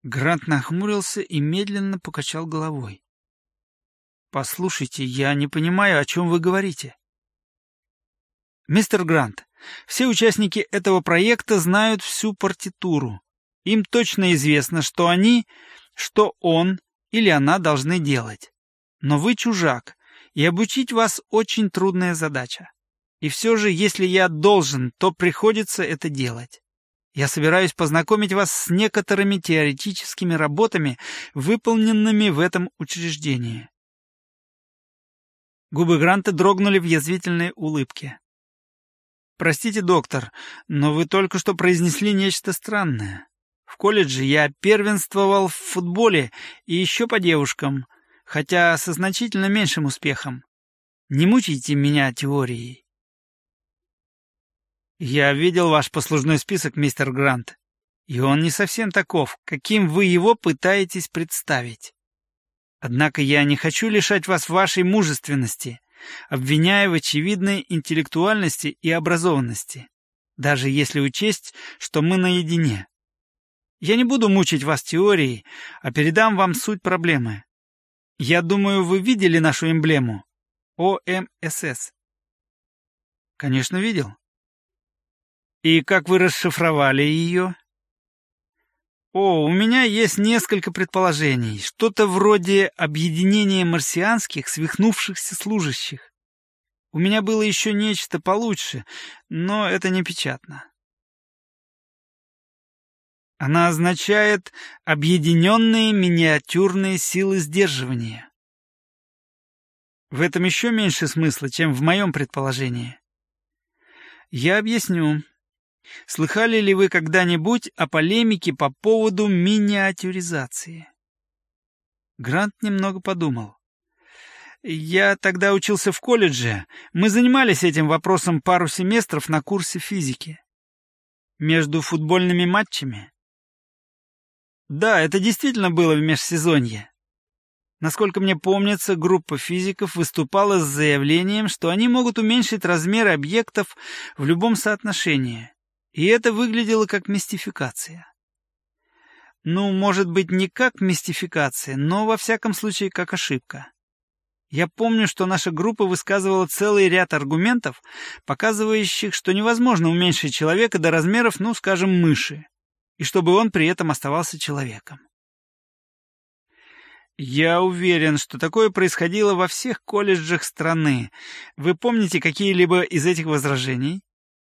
Грант нахмурился и медленно покачал головой. «Послушайте, я не понимаю, о чем вы говорите». «Мистер Грант, все участники этого проекта знают всю партитуру. Им точно известно, что он или она должны делать. Но вы чужак, и обучить вас очень трудная задача. И все же, если я должен, то приходится это делать. Я собираюсь познакомить вас с некоторыми теоретическими работами, выполненными в этом учреждении». Губы Гранта дрогнули в язвительной улыбке. «Простите, доктор, но вы только что произнесли нечто странное. В колледже я первенствовал в футболе и еще по девушкам, хотя со значительно меньшим успехом. Не мучайте меня теорией». «Я видел ваш послужной список, мистер Грант, и он не совсем таков, каким вы его пытаетесь представить. Однако я не хочу лишать вас вашей мужественности, обвиняя в очевидной интеллектуальности и образованности, даже если учесть, что мы наедине. Я не буду мучить вас теорией, а передам вам суть проблемы. Я думаю, вы видели нашу эмблему — ОМСС. Конечно, видел. И как вы расшифровали ее? У меня есть несколько предположений. Что-то вроде объединения марсианских свихнувшихся служащих. У меня было еще нечто получше, но это не печатно. Она означает «объединенные миниатюрные силы сдерживания». В этом еще меньше смысла, чем в моем предположении. Я объясню. Слыхали ли вы когда-нибудь о полемике по поводу миниатюризации? Грант немного подумал. Я тогда учился в колледже. Мы занимались этим вопросом пару семестров на курсе физики. Между футбольными матчами? Да, это действительно было в межсезонье. Насколько мне помнится, группа физиков выступала с заявлением, что они могут уменьшить размеры объектов в любом соотношении. И это выглядело как мистификация. Ну, может быть, не как мистификация, но, во всяком случае, как ошибка. Я помню, что наша группа высказывала целый ряд аргументов, показывающих, что невозможно уменьшить человека до размеров, ну, скажем, мыши, и чтобы он при этом оставался человеком. Я уверен, что такое происходило во всех колледжах страны. Вы помните какие-либо из этих возражений?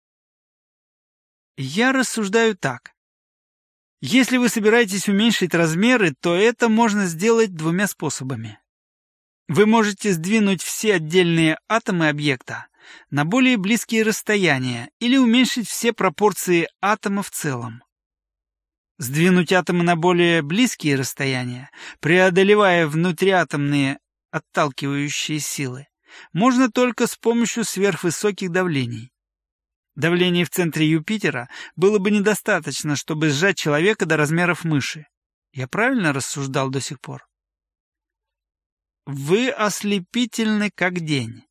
Я рассуждаю так. Если вы собираетесь уменьшить размеры, то это можно сделать двумя способами. Вы можете сдвинуть все отдельные атомы объекта на более близкие расстояния или уменьшить все пропорции атома в целом. Сдвинуть атомы на более близкие расстояния, преодолевая внутриатомные отталкивающие силы, можно только с помощью сверхвысоких давлений. Давление в центре Юпитера было бы недостаточно, чтобы сжать человека до размеров мыши. Я правильно рассуждал до сих пор? Вы ослепительны, как день.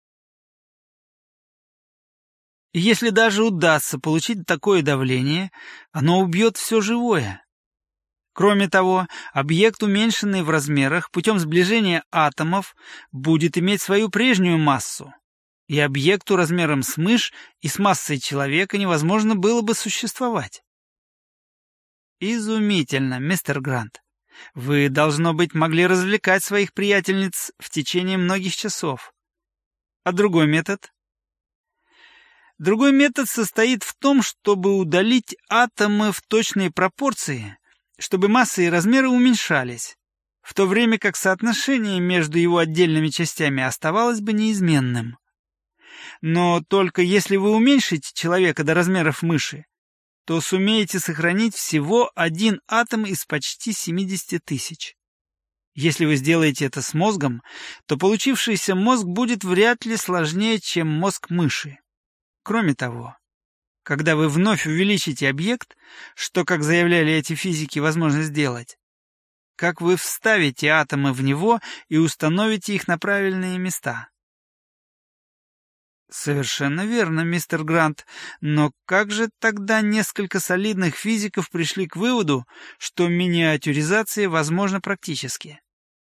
И если даже удастся получить такое давление, оно убьет все живое. Кроме того, объект, уменьшенный в размерах путем сближения атомов, будет иметь свою прежнюю массу. И объекту размером с мышь и с массой человека невозможно было бы существовать. Изумительно, мистер Грант. Вы, должно быть, могли развлекать своих приятельниц в течение многих часов. А другой метод? Другой метод состоит в том, чтобы удалить атомы в точные пропорции, чтобы масса и размеры уменьшались, в то время как соотношение между его отдельными частями оставалось бы неизменным. Но только если вы уменьшите человека до размеров мыши, то сумеете сохранить всего один атом из почти 70 тысяч. Если вы сделаете это с мозгом, то получившийся мозг будет вряд ли сложнее, чем мозг мыши. Кроме того, когда вы вновь увеличите объект, что, как заявляли эти физики, возможно сделать, как вы вставите атомы в него и установите их на правильные места. Совершенно верно, мистер Грант, но как же тогда несколько солидных физиков пришли к выводу, что миниатюризация возможна практически?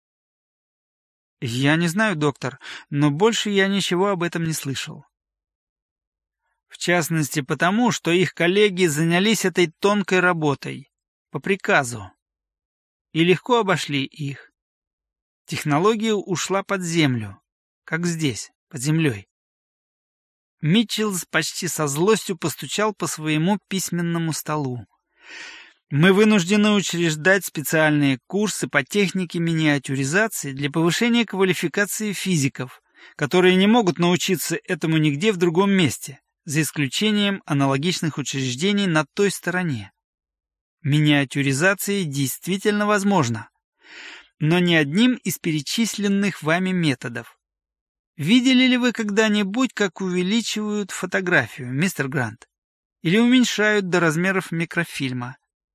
Я не знаю, доктор, но больше я ничего об этом не слышал. В частности потому, что их коллеги занялись этой тонкой работой, по приказу, и легко обошли их. Технология ушла под землю, как здесь, под землей. Митчеллс почти со злостью постучал по своему письменному столу. Мы вынуждены учреждать специальные курсы по технике миниатюризации для повышения квалификации физиков, которые не могут научиться этому нигде в другом месте, за исключением аналогичных учреждений на той стороне. Миниатюризация действительно возможна, но не одним из перечисленных вами методов. Видели ли вы когда-нибудь, как увеличивают фотографию, мистер Грант? Или уменьшают до размеров микрофильма?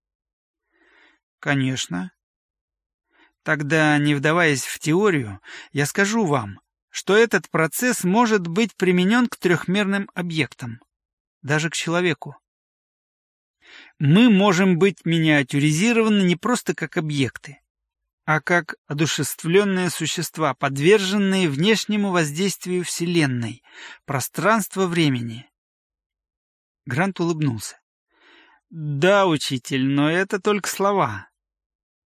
Конечно. Тогда, не вдаваясь в теорию, я скажу вам, что этот процесс может быть применен к трехмерным объектам, даже к человеку. Мы можем быть миниатюризированы не просто как объекты, а как одушевленные существа, подверженные внешнему воздействию Вселенной, пространства-времени. Грант улыбнулся. Да, учитель, но это только слова.